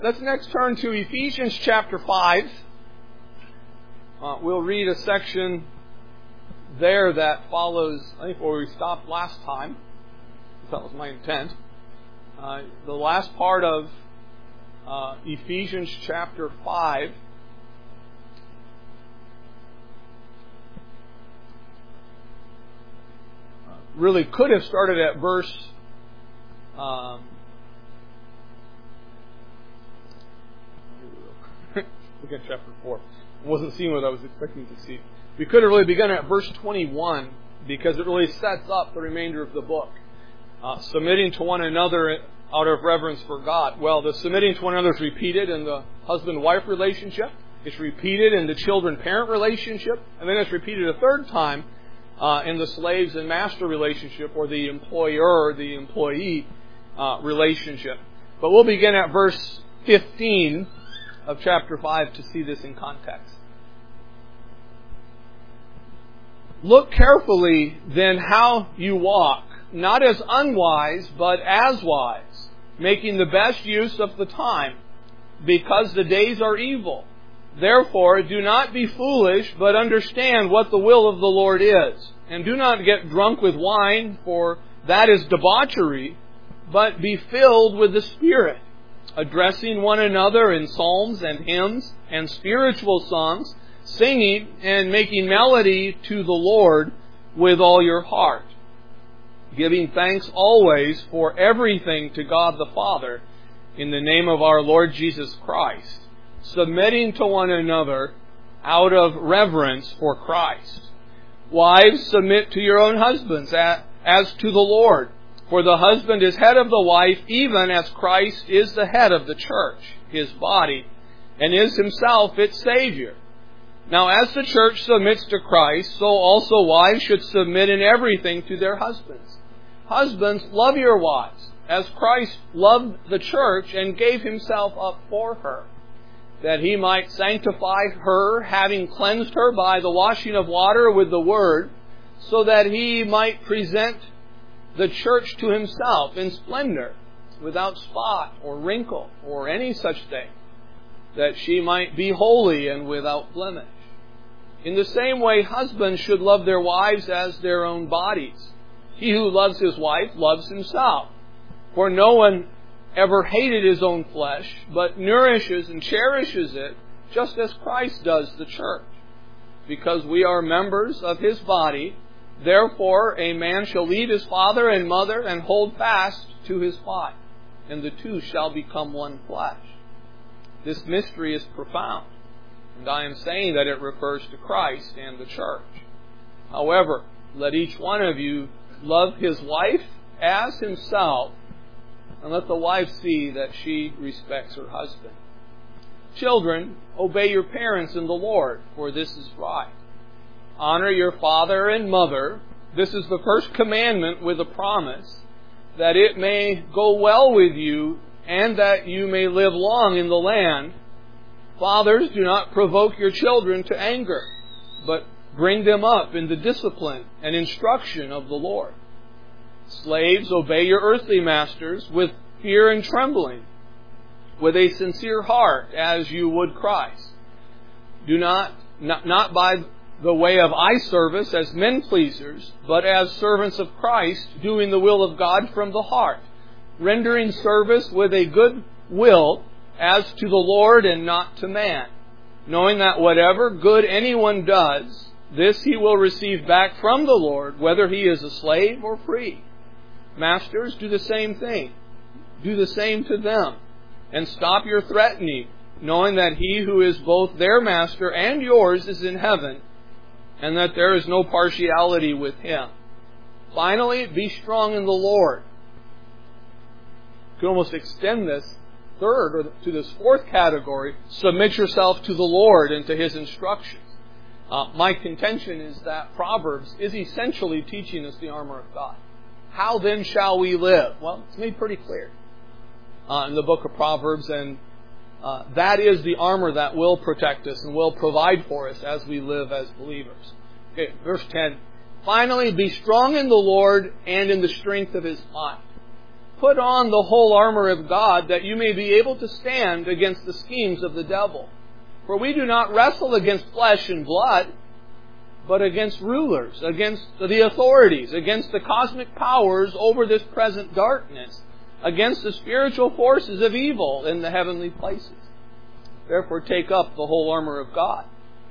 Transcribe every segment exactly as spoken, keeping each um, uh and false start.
Let's next turn to Ephesians chapter five. Uh, we'll read a section there that follows, I think, where we stopped last time. That was my intent. Uh, the last part of uh, Ephesians chapter five. Uh, really could have started at verse um, look at chapter four. I wasn't seeing what I was expecting to see. We could have really begun at verse twenty-one because it really sets up the remainder of the book. Uh, submitting to one another out of reverence for God. Well, the submitting to one another is repeated in the husband-wife relationship. It's repeated in the children-parent relationship. And then it's repeated a third time uh, in the slaves and master relationship, or the employer, the employee uh, relationship. But we'll begin at verse fifteen of chapter five to see this in context. Look carefully then how you walk, not as unwise, but as wise, making the best use of the time, because the days are evil. Therefore, do not be foolish, but understand what the will of the Lord is. And do not get drunk with wine, for that is debauchery, but be filled with the Spirit, addressing one another in psalms and hymns and spiritual songs, singing and making melody to the Lord with all your heart, giving thanks always for everything to God the Father in the name of our Lord Jesus Christ, submitting to one another out of reverence for Christ. Wives, submit to your own husbands as to the Lord. For the husband is head of the wife, even as Christ is the head of the church, his body, and is himself its Savior. Now, as the church submits to Christ, so also wives should submit in everything to their husbands. Husbands, love your wives, as Christ loved the church and gave himself up for her, that he might sanctify her, having cleansed her by the washing of water with the word, so that he might present the church to himself in splendor, without spot or wrinkle or any such thing, that she might be holy and without blemish. In the same way, husbands should love their wives as their own bodies. He who loves his wife loves himself. For no one ever hated his own flesh, but nourishes and cherishes it, just as Christ does the church, because we are members of his body. Therefore, a man shall leave his father and mother and hold fast to his wife, and the two shall become one flesh. This mystery is profound, and I am saying that it refers to Christ and the church. However, let each one of you love his wife as himself, and let the wife see that she respects her husband. Children, obey your parents in the Lord, for this is right. Honor your father and mother. This is the first commandment with a promise, that it may go well with you and that you may live long in the land. Fathers, do not provoke your children to anger, but bring them up in the discipline and instruction of the Lord. Slaves, obey your earthly masters with fear and trembling, with a sincere heart, as you would Christ. Do not, not, not by the way of eye service as men pleasers, but as servants of Christ, doing the will of God from the heart, rendering service with a good will as to the Lord and not to man, knowing that whatever good anyone does, this he will receive back from the Lord, whether he is a slave or free. Masters, do the same thing. Do the same to them, and stop your threatening, knowing that he who is both their master and yours is in heaven, and that there is no partiality with him. Finally, be strong in the Lord. You can almost extend this third or to this fourth category. Submit yourself to the Lord and to his instructions. Uh, my contention is that Proverbs is essentially teaching us the armor of God. How then shall we live? Well, it's made pretty clear uh, in the book of Proverbs, and Uh, that is the armor that will protect us and will provide for us as we live as believers. Okay, verse ten. Finally, be strong in the Lord and in the strength of his might. put on the whole armor of God, that you may be able to stand against the schemes of the devil. For we do not wrestle against flesh and blood, but against rulers, against the authorities, against the cosmic powers over this present darkness, against the spiritual forces of evil in the heavenly places. Therefore take up the whole armor of God,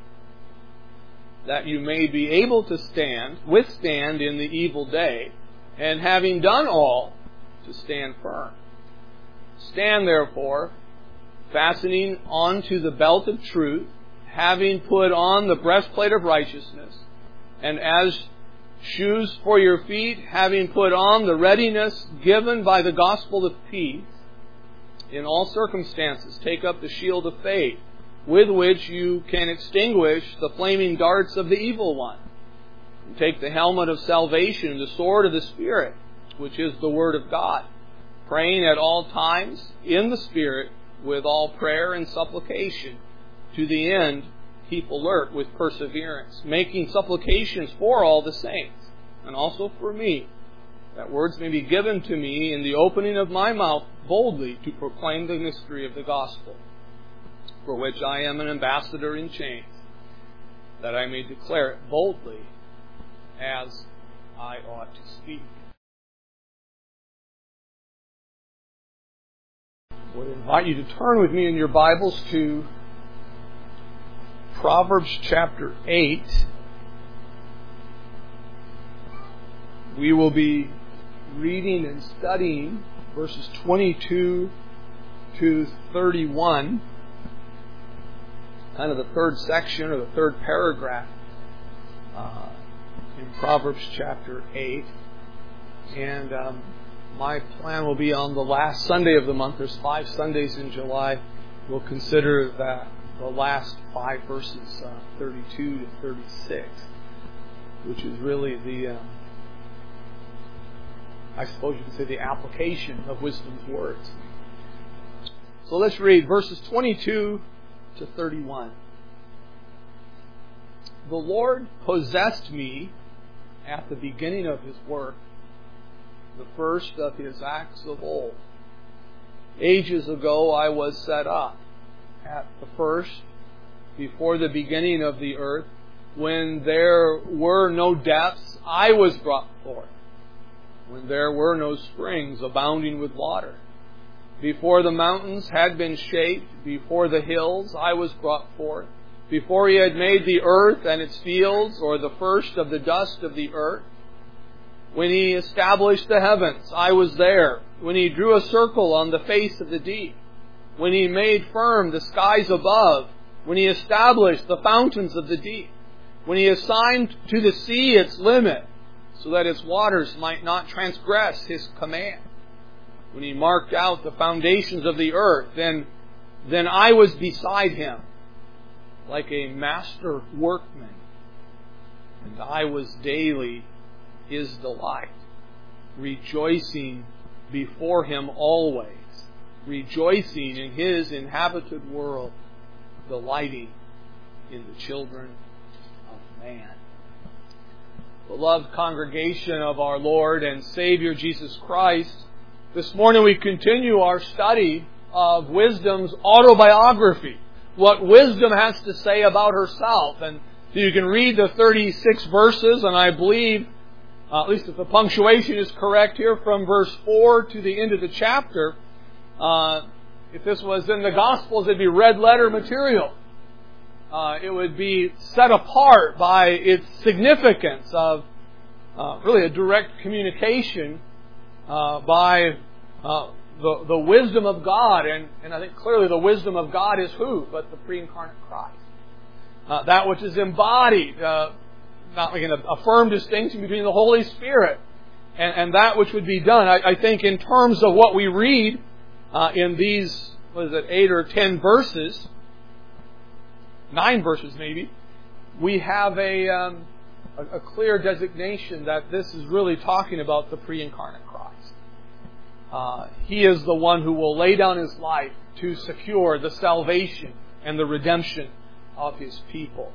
that you may be able to stand, withstand in the evil day, and having done all, to stand firm. Stand therefore, fastening onto the belt of truth, having put on the breastplate of righteousness, and as shoes for your feet, having put on the readiness given by the gospel of peace. In all circumstances, take up the shield of faith, with which you can extinguish the flaming darts of the evil one. And take the helmet of salvation, the sword of the Spirit, which is the Word of God, praying at all times in the Spirit with all prayer and supplication. To the end, keep alert with perseverance, making supplications for all the saints, and also for me, that words may be given to me in the opening of my mouth boldly to proclaim the mystery of the gospel, for which I am an ambassador in chains, that I may declare it boldly as I ought to speak. I would invite you to turn with me in your Bibles to Proverbs chapter eight. We will be reading and studying verses twenty-two to thirty-one, kind of the third section or the third paragraph uh, in Proverbs chapter eight. And um, my plan will be on the last Sunday of the month. There's five Sundays in July. We'll consider that the last five verses, uh, thirty-two to thirty-six, which is really the, uh, I suppose you could say, the application of wisdom's words. So let's read verses twenty-two to thirty-one. The Lord possessed me at the beginning of His work, the first of His acts of old. Ages ago I was set up. At the first, before the beginning of the earth, when there were no depths, I was brought forth. When there were no springs abounding with water. Before the mountains had been shaped, before the hills, I was brought forth. Before He had made the earth and its fields, or the first of the dust of the earth. When He established the heavens, I was there. When He drew a circle on the face of the deep. When He made firm the skies above. When He established the fountains of the deep. When He assigned to the sea its limit, so that its waters might not transgress His command. When He marked out the foundations of the earth, then, then I was beside Him, like a master workman, and I was daily His delight, rejoicing before Him always, rejoicing in His inhabited world, delighting in the children of man. Beloved congregation of our Lord and Savior Jesus Christ, this morning we continue our study of wisdom's autobiography, what wisdom has to say about herself. And you can read the thirty-six verses, and I believe, uh, at least if the punctuation is correct here, from verse four to the end of the chapter. Uh, if this was in the Gospels, it'd be red letter material. Uh, it would be set apart by its significance of uh, really a direct communication uh, by uh, the, the wisdom of God. And, and I think clearly the wisdom of God is who? But the pre-incarnate Christ. Uh, that which is embodied, uh, not like a, a firm distinction between the Holy Spirit and, and that which would be done. I, I think in terms of what we read uh, in these, what is it, eight or ten verses, nine verses maybe, we have a, um, a, a clear designation that this is really talking about the pre-incarnate Christ. Uh, he is the one who will lay down His life to secure the salvation and the redemption of His people.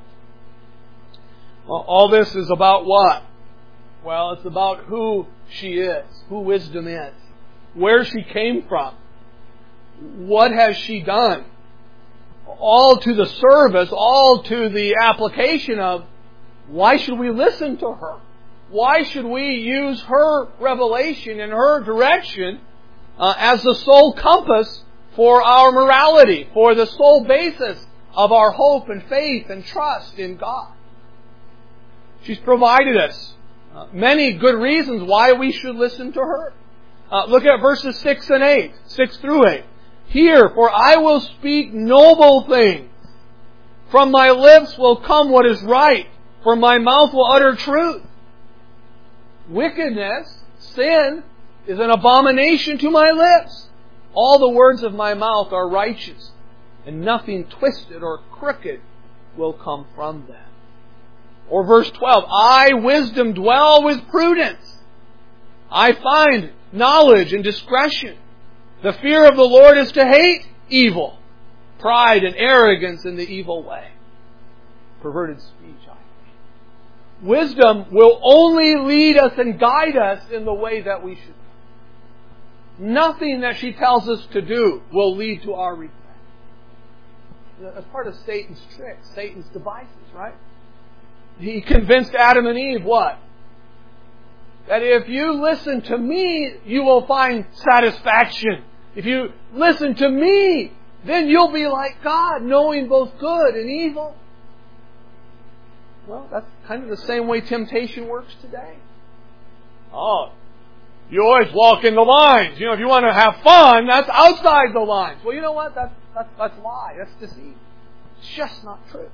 Well, all this is about what? Well, it's about who she is, who wisdom is. where she came from. What has she done? All to the service, all to the application of why should we listen to her? Why should we use her revelation and her direction uh, as the sole compass for our morality, for the sole basis of our hope and faith and trust in God? She's provided us uh, many good reasons why we should listen to her. Uh, look at verses six and eight, six through eight. Hear, for I will speak noble things. From my lips will come what is right, for my mouth will utter truth. Wickedness, sin, is an abomination to my lips. All the words of my mouth are righteous, and nothing twisted or crooked will come from them. Or verse twelve, I, wisdom, dwell with prudence. I find knowledge and discretion. The fear of the Lord is to hate evil, pride and arrogance in the evil way. Perverted speech, I think. Wisdom will only lead us and guide us in the way that we should. Nothing that she tells us to do will lead to our regret. That's part of Satan's tricks, Satan's devices, right? He convinced Adam and Eve what? That if you listen to me, you will find satisfaction. If you listen to me, then you'll be like God, knowing both good and evil. Well, that's kind of the same way temptation works today. Oh, you always walk in the lines. You know, if you want to have fun, that's outside the lines. Well, you know what? That's, that's, that's lie. That's deceit. It's just not true.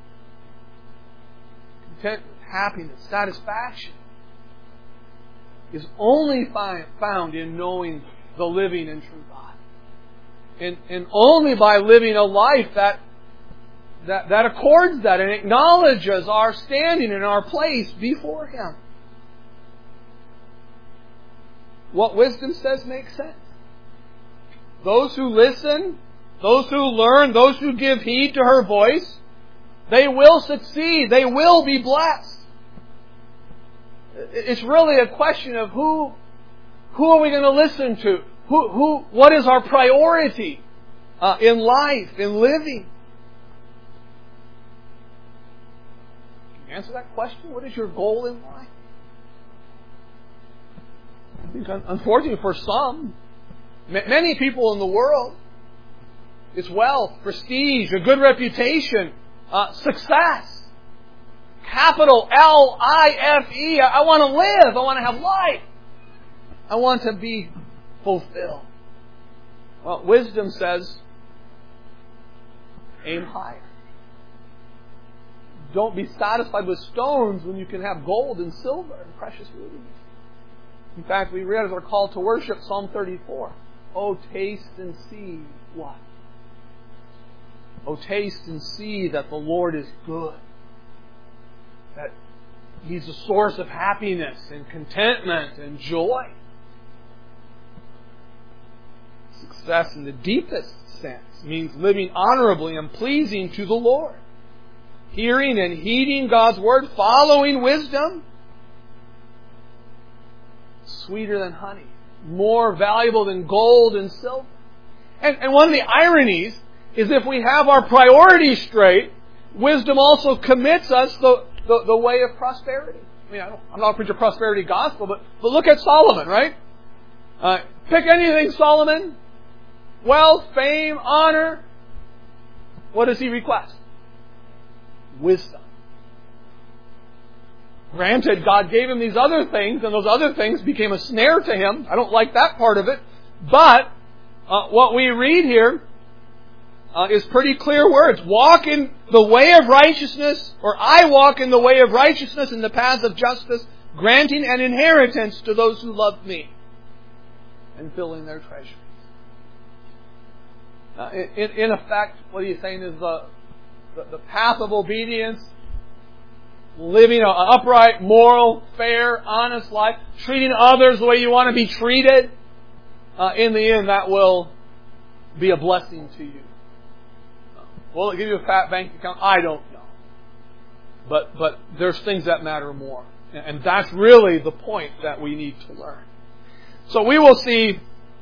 Contentment, happiness, satisfaction is only find, found in knowing the living and true God. And, and only by living a life that, that, that accords that and acknowledges our standing and our place before Him. What wisdom says makes sense. Those who listen, those who learn, those who give heed to her voice, they will succeed. They will be blessed. It's really a question of who, who are we going to listen to? Who, who, what is our priority uh, in life, in living? Can you answer that question? What is your goal in life? I think, unfortunately for some, many people in the world, it's wealth, prestige, a good reputation, uh, success. Capital L I F E. I want to live. I want to have life. I want to be fulfilled. Well, wisdom says, aim higher. Don't be satisfied with stones when you can have gold and silver and precious rubies. In fact, we read as our call to worship Psalm thirty-four. Oh, taste and see what? Oh, taste and see that the Lord is good. That He's a source of happiness and contentment and joy. Success in the deepest sense means living honorably and pleasing to the Lord. Hearing and heeding God's Word, following wisdom, sweeter than honey, more valuable than gold and silver. And, and one of the ironies is if we have our priorities straight, wisdom also commits us the The, the way of prosperity. I mean, I don't, I'm not preaching a prosperity gospel, but, but look at Solomon, right? Uh, pick anything, Solomon. Wealth, fame, honor. What does he request? Wisdom. Granted, God gave him these other things, and those other things became a snare to him. I don't like that part of it. But uh, what we read here Uh, is pretty clear words. Walk in the way of righteousness, or I walk in the way of righteousness in the paths of justice, granting an inheritance to those who love me, and filling their treasuries. Uh, in, in effect, what he's saying is the, the, the path of obedience, living an upright, moral, fair, honest life, treating others the way you want to be treated, uh, in the end that will be a blessing to you. Will it give you a fat bank account? I don't know. But but there's things that matter more. And that's really the point that we need to learn. So we will see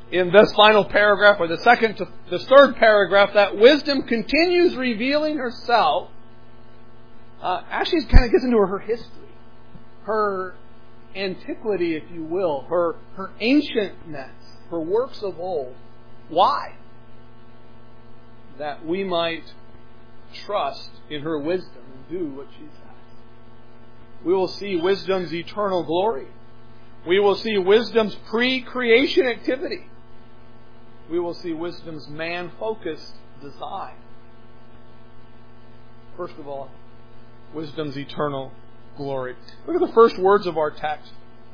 in this final paragraph, or the second to the third paragraph, that wisdom continues revealing herself. Uh, actually, it kind of gets into her history, her antiquity, if you will, her her ancientness, her works of old. Why? That we might trust in her wisdom and do what she says. We will see wisdom's eternal glory. We will see wisdom's pre-creation activity. We will see wisdom's man-focused design. First of all, wisdom's eternal glory. Look at the first words of our text.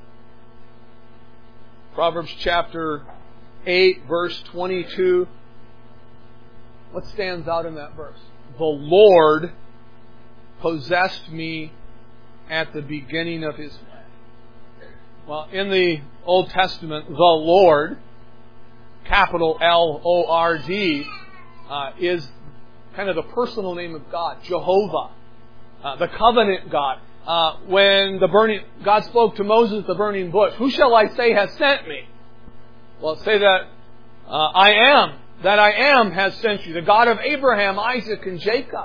Proverbs chapter eight, verse twenty-two. What stands out in that verse? The Lord possessed me at the beginning of His way. Well, in the Old Testament, the Lord, capital L O R D, uh, is kind of the personal name of God, Jehovah, uh, the covenant God. Uh, when the burning God spoke to Moses at the burning bush, who shall I say has sent me? Well, say that uh, I am, that I am has sent you, the God of Abraham, Isaac, and Jacob.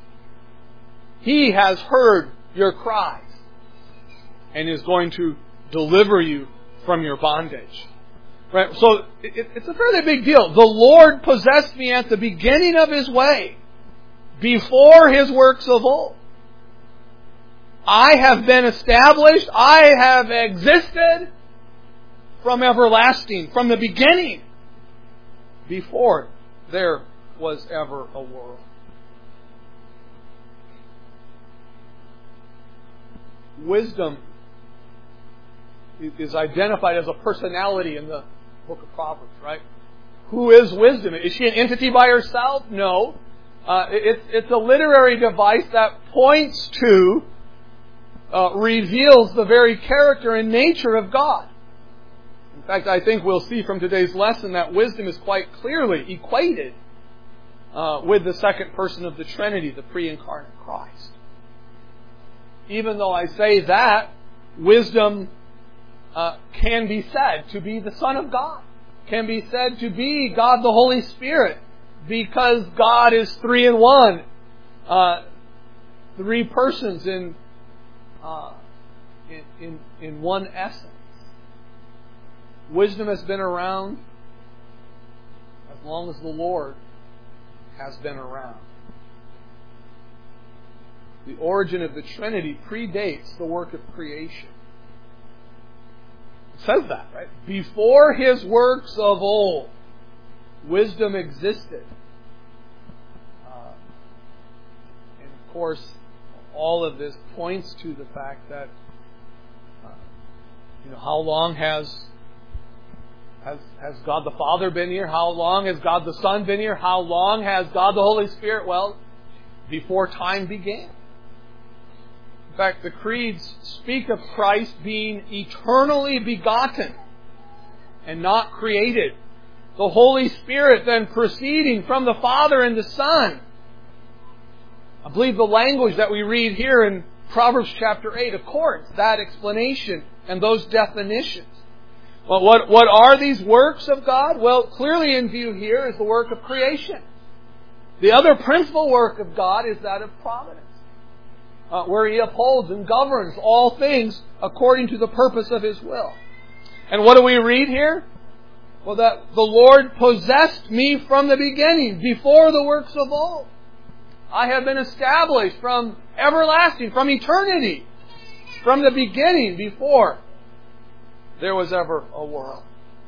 He has heard your cries and is going to deliver you from your bondage. Right? So it, it's a fairly big deal. The Lord possessed me at the beginning of His way, before His works of old. I have been established, I have existed from everlasting, from the beginning, before there was ever a world. Wisdom is identified as a personality in the book of Proverbs, right? Who is wisdom? Is she an entity by herself? No. Uh, it, it's a literary device that points to, uh, reveals the very character and nature of God. In fact, I think we'll see from today's lesson that wisdom is quite clearly equated uh, with the second person of the Trinity, the pre-incarnate Christ. Even though I say that, wisdom uh, can be said to be the Son of God, can be said to be God the Holy Spirit, because God is three in one, uh, three persons in, uh, in in in one essence. Wisdom has been around as long as the Lord has been around. The origin of the Trinity predates the work of creation. It says that, right? Before His works of old, wisdom existed. Uh, and of course, all of this points to the fact that, uh, you know, how long has Has, has God the Father been here? How long has God the Son been here? How long has God the Holy Spirit? Well, before time began. In fact, the creeds speak of Christ being eternally begotten and not created. The Holy Spirit then proceeding from the Father and the Son. I believe the language that we read here in Proverbs chapter eight accords that explanation and those definitions. Well, what, what are these works of God? Well, clearly in view here is the work of creation. The other principal work of God is that of providence, uh, where He upholds and governs all things according to the purpose of His will. And what do we read here? Well, that the Lord possessed me from the beginning, before the works of old. I have been established from everlasting, from eternity, from the beginning, before there was ever a world.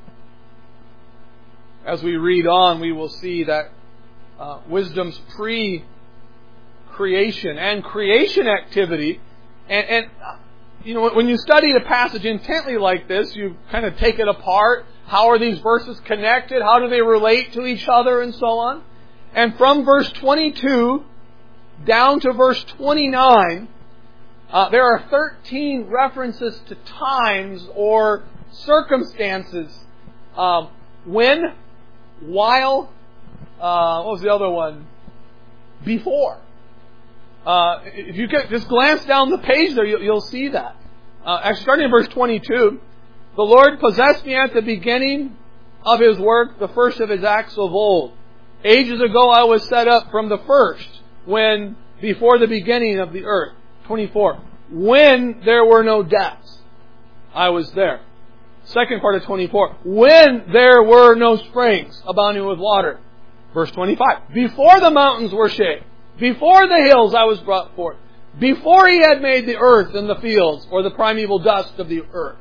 As we read on, we will see that uh, wisdom's pre-creation and creation activity, and, and uh, you know, when you study the passage intently like this, you kind of take it apart. How are these verses connected? How do they relate to each other, and so on? And from verse twenty-two down to verse twenty-nine, Uh, there are thirteen references to times or circumstances. Um, when, while, uh, what was the other one? Before. Uh, if you could just glance down the page there, you'll, you'll see that. Uh, actually, starting in verse twenty-two, the Lord possessed me at the beginning of His work, the first of His acts of old. Ages ago I was set up from the first, when, before the beginning of the earth. twenty-four. When there were no depths, I was there. Second part of twenty-four. When there were no springs abounding with water. Verse twenty-five. Before the mountains were shaped, before the hills I was brought forth, before He had made the earth and the fields, or the primeval dust of the earth.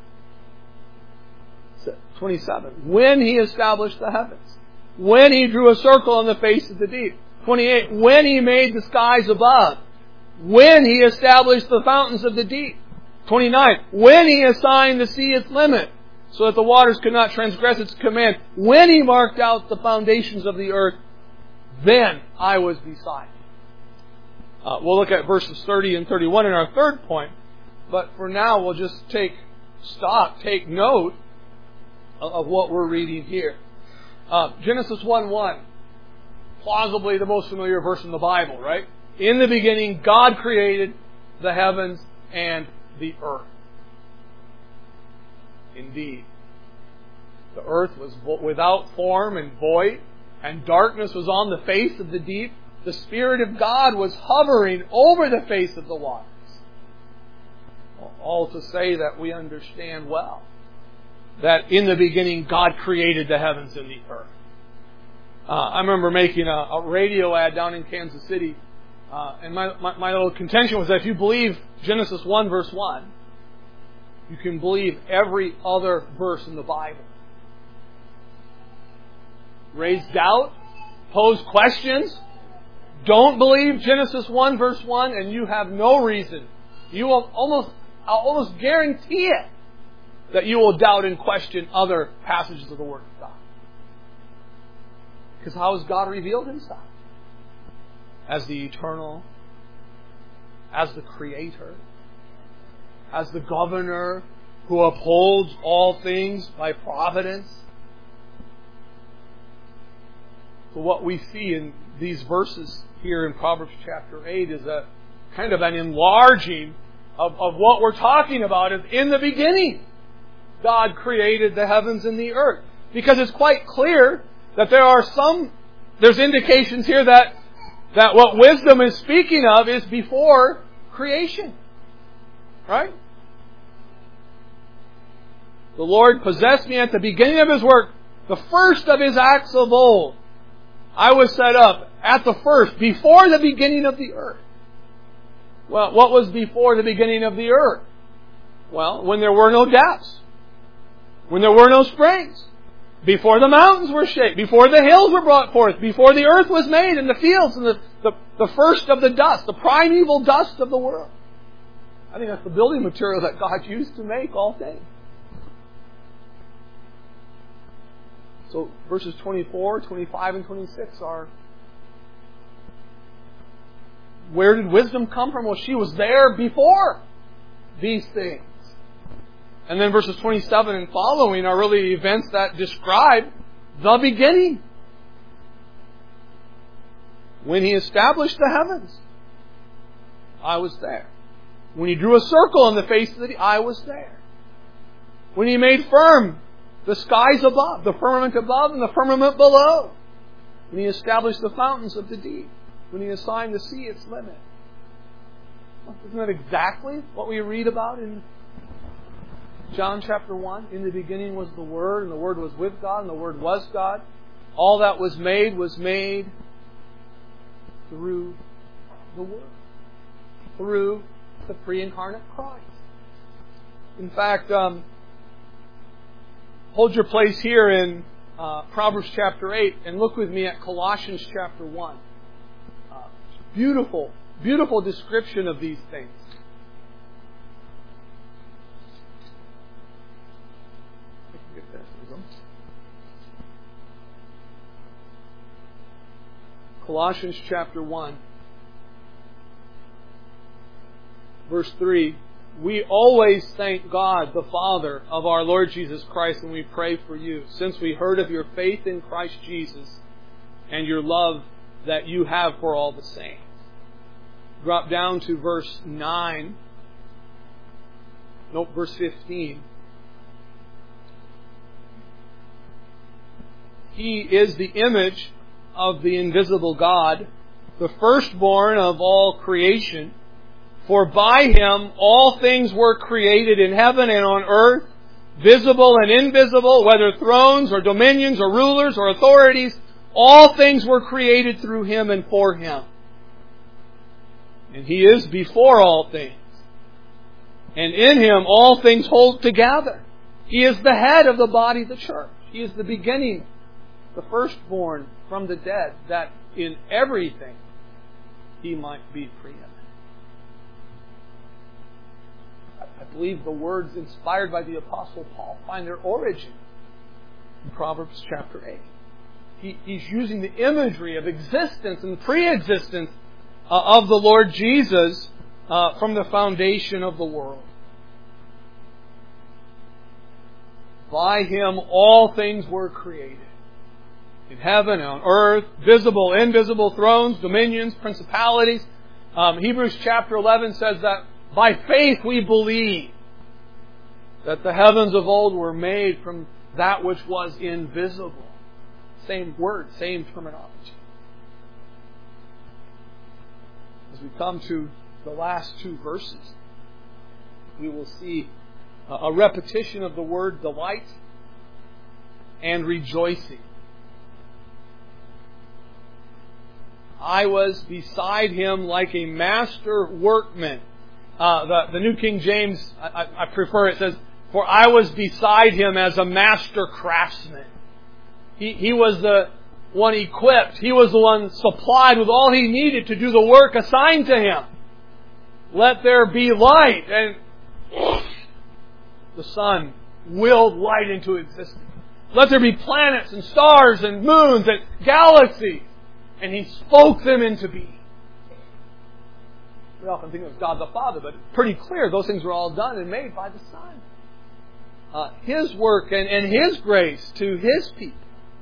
twenty-seven. When He established the heavens. When He drew a circle on the face of the deep. twenty-eight. When He made the skies above. When He established the fountains of the deep. twenty-nine. When He assigned the sea its limit, so that the waters could not transgress its command. When He marked out the foundations of the earth, then I was beside Him. Uh, we'll look at verses thirty and thirty-one in our third point. But for now, we'll just take stock, take note of, of what we're reading here. Uh, Genesis one one. Plausibly the most familiar verse in the Bible, right? In the beginning, God created the heavens and the earth. Indeed. The earth was without form and void, and darkness was on the face of the deep. The Spirit of God was hovering over the face of the waters. All to say that we understand well that in the beginning God created the heavens and the earth. Uh, I remember making a, a radio ad down in Kansas City, uh, and my, my, my little contention was that if you believe Genesis one verse one, you can believe every other verse in the Bible. Raise doubt, pose questions, don't believe Genesis one verse one, and you have no reason. You will almost, I'll almost guarantee it, that you will doubt and question other passages of the Word of God. Because how has God revealed Himself? As the eternal, as the Creator, as the governor who upholds all things by providence. So what we see in these verses here in Proverbs chapter eight is a kind of an enlarging of, of what we're talking about. Is in the beginning, God created the heavens and the earth. Because it's quite clear that there are some, there's indications here that, that what wisdom is speaking of is before creation. Right? The Lord possessed me at the beginning of His work, the first of His acts of old. I was set up at the first, before the beginning of the earth. Well, what was before the beginning of the earth? Well, when there were no depths. When there were no springs. Before the mountains were shaped. Before the hills were brought forth. Before the earth was made and the fields and the, the, the first of the dust. The primeval dust of the world. I think that's the building material that God used to make all things. So verses twenty-four, twenty-five, and twenty-six are, where did wisdom come from? Well, she was there before these things. And then verses twenty-seven and following are really events that describe the beginning. When He established the heavens, I was there. When He drew a circle on the face of the deep, I was there. When He made firm the skies above, the firmament above and the firmament below. When He established the fountains of the deep. When He assigned the sea its limit. Isn't that exactly what we read about in John chapter one? In the beginning was the Word, and the Word was with God, and the Word was God. All that was made was made through the Word. Through the pre-incarnate Christ. In fact, um, hold your place here in uh, Proverbs chapter eight and look with me at Colossians chapter one. Uh, beautiful, beautiful description of these things. I can get that. There we go. Colossians chapter one, verse three. We always thank God, the Father of our Lord Jesus Christ, when we pray for you, since we heard of your faith in Christ Jesus and your love that you have for all the saints. Drop down to verse nine. Nope, verse fifteen. He is the image of the invisible God, the firstborn of all creation. For by Him all things were created in heaven and on earth, visible and invisible, whether thrones or dominions or rulers or authorities. All things were created through Him and for Him. And He is before all things. And in Him all things hold together. He is the head of the body of the church. He is the beginning, the firstborn from the dead, that in everything He might be preeminent. I believe the words inspired by the Apostle Paul find their origin in Proverbs chapter eight. He, he's using the imagery of existence and pre-existence uh, of the Lord Jesus uh, from the foundation of the world. By Him all things were created. In heaven and on earth, visible, invisible, thrones, dominions, principalities. Um, Hebrews chapter eleven says that by faith we believe that the heavens of old were made from that which was invisible. Same word, same terminology. As we come to the last two verses, we will see a repetition of the word delight and rejoicing. I was beside Him like a master workman. Uh, the, the New King James, I, I prefer it, says, for I was beside Him as a master craftsman. He, he was the one equipped. He was the one supplied with all he needed to do the work assigned to Him. Let there be light. And the sun willed light into existence. Let there be planets and stars and moons and galaxies. And He spoke them into being. We often think of God the Father, but it's pretty clear those things were all done and made by the Son. Uh, His work and, and His grace to His people.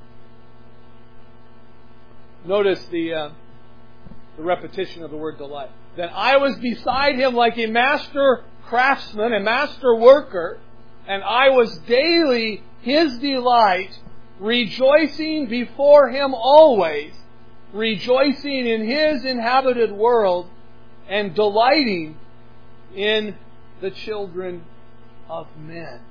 Notice the, uh, the repetition of the word delight. Then I was beside Him like a master craftsman, a master worker, and I was daily His delight, rejoicing before Him always, rejoicing in His inhabited world, and delighting in the children of men.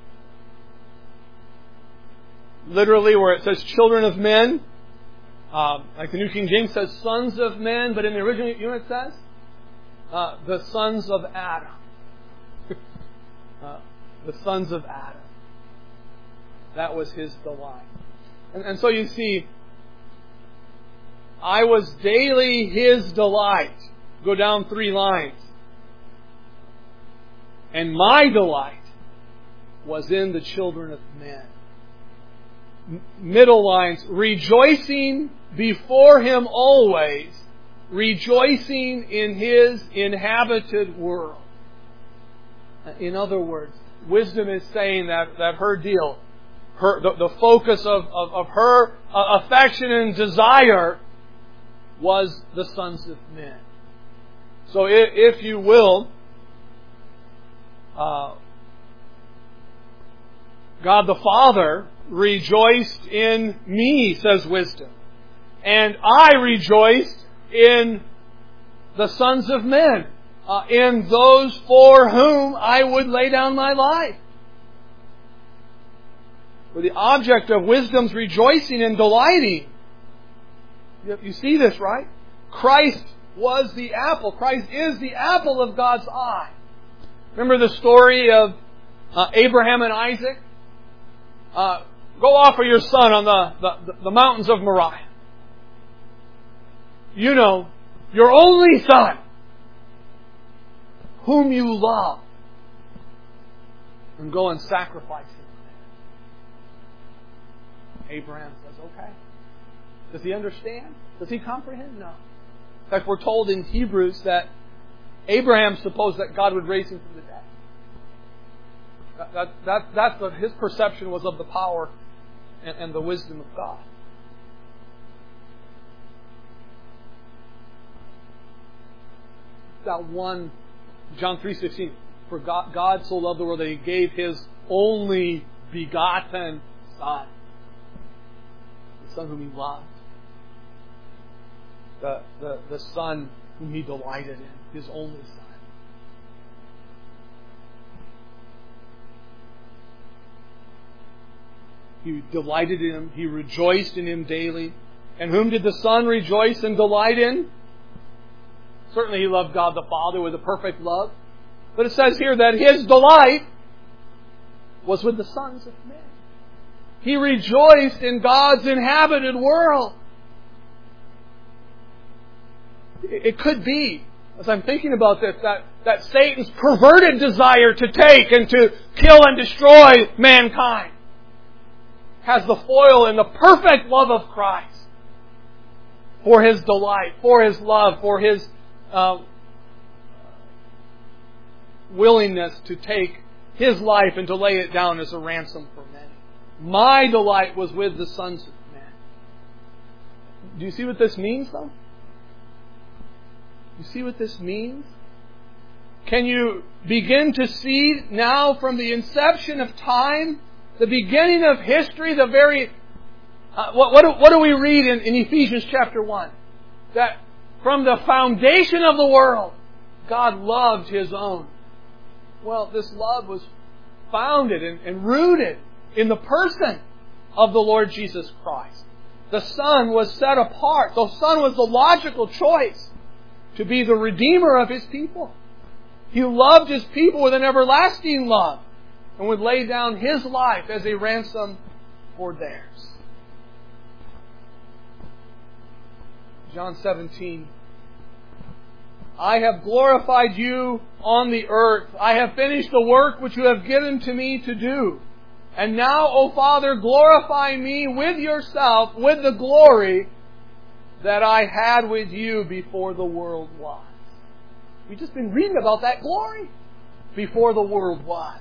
Literally, where it says children of men, um, like the New King James says sons of men, but in the original, you know what it says? Uh, the sons of Adam. uh, the sons of Adam. That was His delight. And, and so you see, I was daily His delight. Go down three lines. And my delight was in the children of men. M- middle lines. Rejoicing before Him always. Rejoicing in His inhabited world. In other words, wisdom is saying that, that her deal, her, the, the focus of, of, of her uh, affection and desire was the sons of men. So if, if you will, uh, God the Father rejoiced in me, says wisdom. And I rejoiced in the sons of men, uh, in those for whom I would lay down my life. For the object of wisdom's rejoicing and delighting, you, you see this, right? Christ was the apple. Christ is the apple of God's eye. Remember the story of uh, Abraham and Isaac? Uh, go offer your son on the, the, the mountains of Moriah. You know, your only son, whom you love, and go and sacrifice him. Abraham says, okay. Does he understand? Does he comprehend? No. In fact, we're told in Hebrews that Abraham supposed that God would raise him from the dead. That, that, that, that's what his perception was of the power and, and the wisdom of God. That one, John three sixteen, for God, God so loved the world that He gave His only begotten Son. Son whom He loved. The, the, the Son whom He delighted in. His only Son. He delighted in Him. He rejoiced in Him daily. And whom did the Son rejoice and delight in? Certainly He loved God the Father with a perfect love. But it says here that His delight was with the sons of men. He rejoiced in God's inhabited world. It could be, as I'm thinking about this, that, that Satan's perverted desire to take and to kill and destroy mankind has the foil in the perfect love of Christ for His delight, for His love, for His uh, willingness to take His life and to lay it down as a ransom for many. My delight was with the sons of men. Do you see what this means, though? You see what this means? Can you begin to see now from the inception of time, the beginning of history, the very... Uh, what, what, do, what do we read in, in Ephesians chapter one? That from the foundation of the world, God loved His own. Well, this love was founded and, and rooted in the person of the Lord Jesus Christ. The Son was set apart. The Son was the logical choice to be the Redeemer of His people. He loved His people with an everlasting love and would lay down His life as a ransom for theirs. John seventeen. I have glorified you on the earth. I have finished the work which you have given to me to do. And now, O Father, glorify me with yourself, with the glory that I had with you before the world was. We've just been reading about that glory before the world was.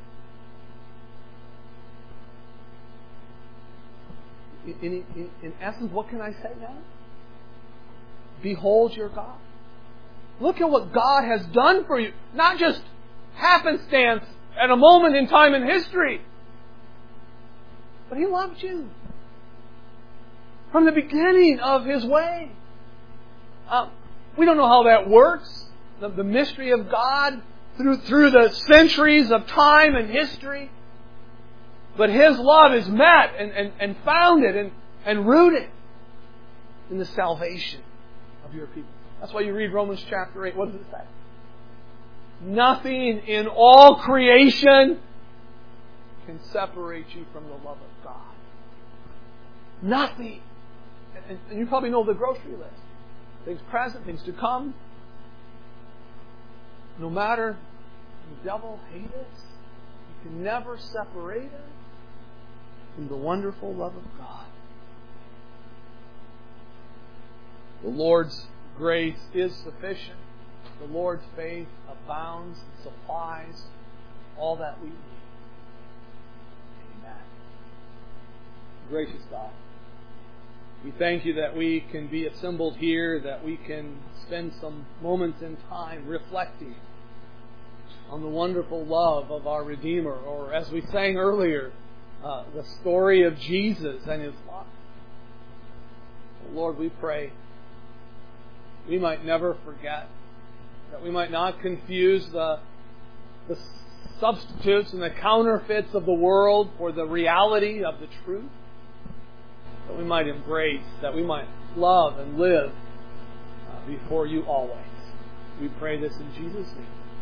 In, in, in essence, what can I say now? Behold your God. Look at what God has done for you. Not just happenstance at a moment in time in history. But He loved you from the beginning of His way. Uh, we don't know how that works. The, the mystery of God through, through the centuries of time and history. But His love is met and, and, and founded and, and rooted in the salvation of your people. That's why you read Romans chapter eight. What does it say? Nothing in all creation can separate you from the love of God. Nothing. And, and you probably know the grocery list. Things present, things to come. No matter the devil hate us, you can never separate us from the wonderful love of God. The Lord's grace is sufficient. The Lord's faith abounds and supplies all that we need. Amen. Gracious God, we thank You that we can be assembled here, that we can spend some moments in time reflecting on the wonderful love of our Redeemer, or as we sang earlier, uh, the story of Jesus and His love. Lord, we pray we might never forget, that we might not confuse the, the substitutes and the counterfeits of the world for the reality of the truth, that we might embrace, that we might love and live uh, before You always. We pray this in Jesus' name.